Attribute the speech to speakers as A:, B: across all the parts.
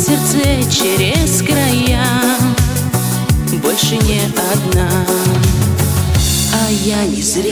A: сердце через края, больше не одна. А я не зря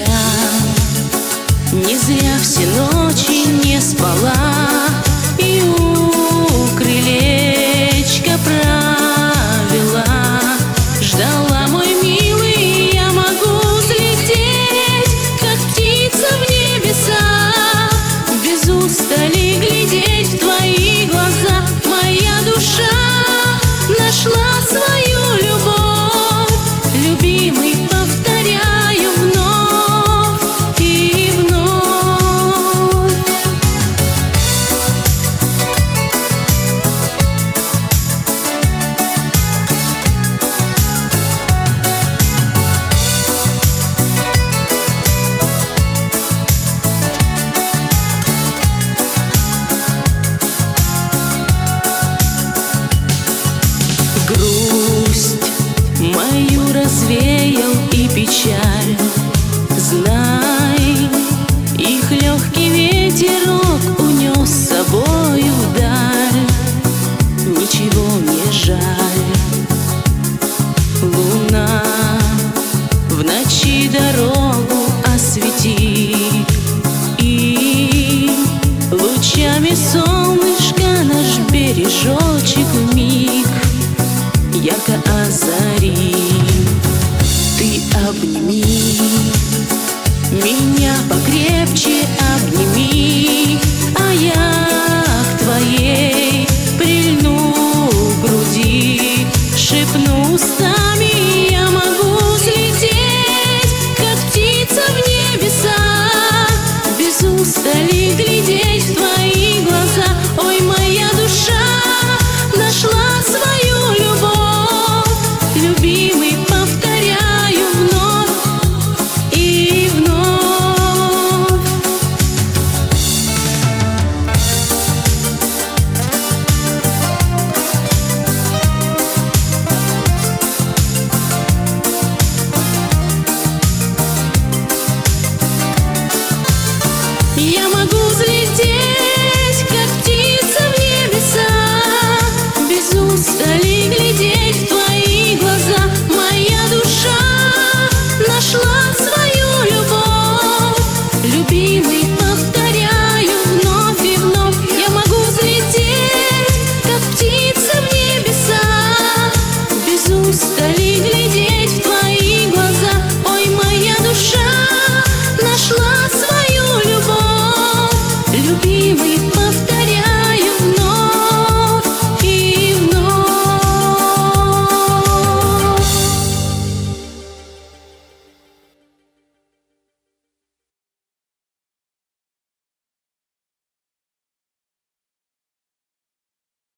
A: все ночи не спала, и у крылечка провела. Ждала, мой милый, я могу взлететь, как птица в небеса, без устали глядеть в твои глаза. Моя душа нашла свою любовь, любимый, повторяю вновь и вновь. Грусть мою развеял и печаль, знай, их легкий ветерок унес с собою вдаль. Ничего не жаль, луна в ночи дорогу осветит, и лучами солнца